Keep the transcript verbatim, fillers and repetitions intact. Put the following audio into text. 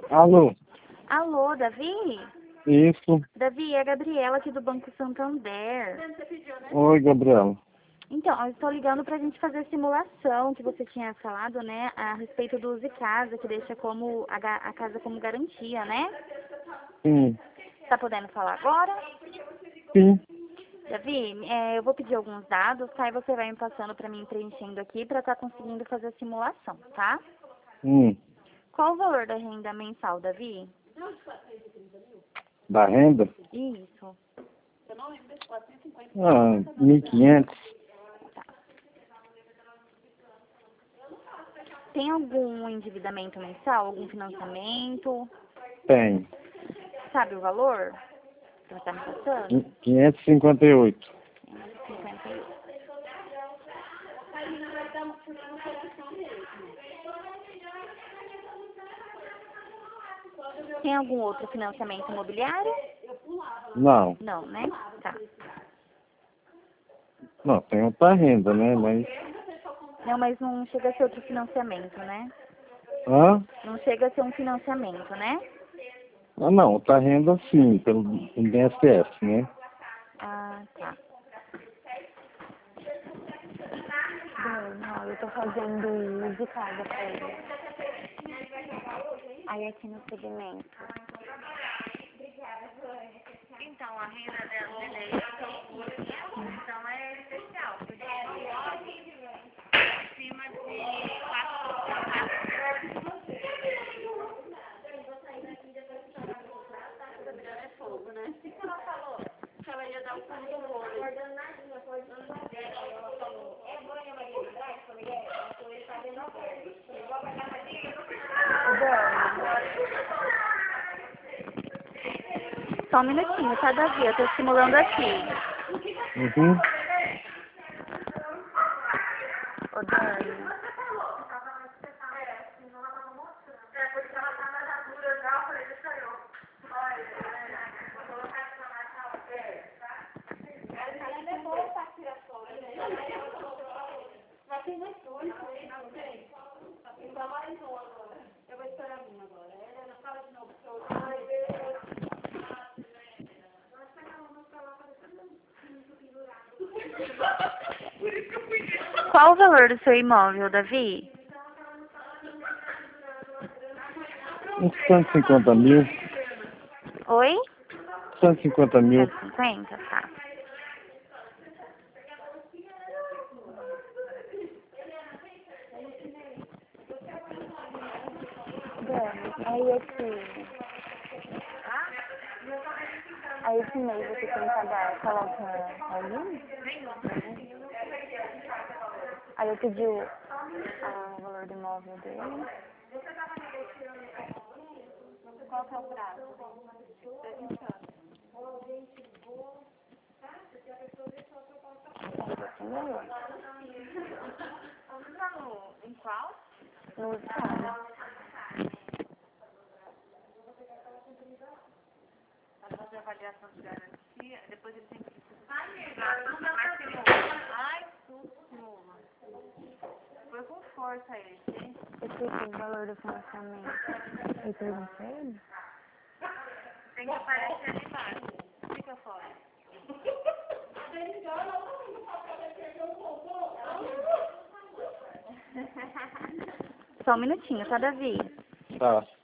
Alô? Alô, Davi? Isso. Davi, é a Gabriela aqui do Banco Santander. Oi, Gabriela. Então, eu estou ligando para a gente fazer a simulação que você tinha falado, né, a respeito do Use Casa, que deixa como a, ga- a casa como garantia, né? Sim. Tá podendo falar agora? Sim. Davi, é, eu vou pedir alguns dados, tá? E você vai me passando para mim preenchendo aqui para estar conseguindo fazer a simulação, tá? Hum. Qual o valor da renda mensal, Davi? Da renda? Isso. Ah, mil e quinhentos. Tem algum endividamento mensal, algum financiamento? Tem. Sabe o valor que você está me passando? quinhentos e cinquenta e oito. cinquenta e oito. Tem algum outro financiamento imobiliário? Não. Não, né? Tá. Não, tem outra renda, né? Mas. Não, mas não chega a ser outro financiamento, né? Hã? Não chega a ser um financiamento, né? Ah, não, outra renda sim, pelo I N S S, né? Ah, tá. Não, não, eu tô fazendo de casa pra ele. Aí aqui no segmento. Então, a renda dela dele é então é especial, porque acima de é fogo, né? O que ela falou? Que ela ia dar o fundo do olho. Coordenadinha, coordenadinha. Ela falou, é banha, Maria de Graça? Eu falei, é, ela falou, ele tá dentro da borda. Igual pra casa dele, só um minutinho, tá, Davi? Eu tô simulando aqui. Uhum. Ô, Dani. Mas tem mais dois, não tem? Tem só mais um agora. Eu vou esperar um agora. Ela não fala de novo, porque eu... Ai, qual o valor do seu imóvel, Davi? Uns cento e cinquenta mil. Oi? cento e cinquenta mil. cento e cinquenta? Tá. Dani, aí esse... Aí esse mês você tem que pagar, coloca aí? Aí eu pedi o ah, o valor do imóvel dele. Qual que é o prazo? Em qual? No estado. Para fazer avaliação de garantia, depois ele tem que... Ai, susto. Foi com força ele, hein? Esse é o valor do financiamento. Eu perguntei ele? Tem que aparecer ali embaixo. Fica fora. Só um minutinho, tá, Davi? Tá.